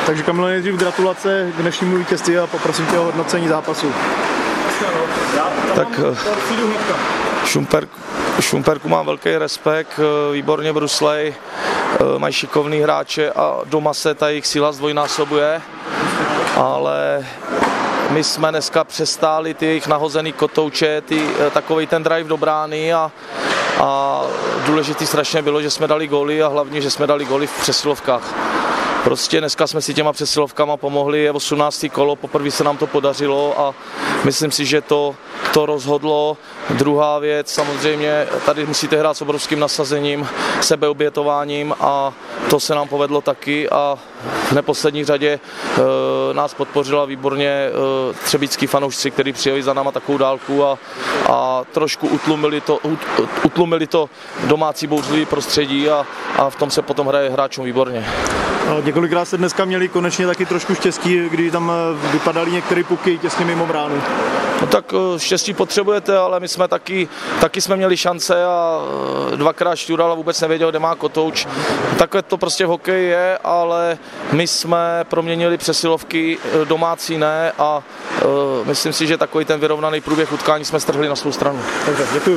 Takže Kamilo, nejdřív gratulace k dnešnímu vítězství a poprosím tě o hodnocení zápasu. Tak Šumperku mám velký respekt, výborně bruslej, mají šikovný hráče a doma se ta jejich síla zdvojnásobuje, ale my jsme dneska přestáli ty jejich nahozený kotouče, takovej ten drive do brány a důležitý strašně bylo, že jsme dali góly a hlavně, že jsme dali góly v přesilovkách. Prostě dneska jsme si těma přesilovkama pomohli, je 18. kolo, poprvé se nám to podařilo a myslím si, že to rozhodlo. Druhá věc, samozřejmě, tady musíte hrát s obrovským nasazením, sebeobětováním a to se nám povedlo taky a v neposlední řadě nás podpořila výborně třebíčský fanoušci, kteří přijeli za náma takovou dálku a trošku utlumili to domácí bouřlivý prostředí a v tom se potom hraje hráčům výborně. Několikrát se dneska měli konečně taky trošku štěstí, když tam vypadaly některé puky těsně mimo bránu. No tak štěstí potřebujete, ale my jsme taky jsme měli šance a dvakrát šťural a vůbec nevěděl, kde má kotouč. Takhle to prostě v hokeji je, ale my jsme proměnili přesilovky, domácí ne a myslím si, že takový ten vyrovnaný průběh utkání jsme strhli na svou stranu. Dobře, děkuji.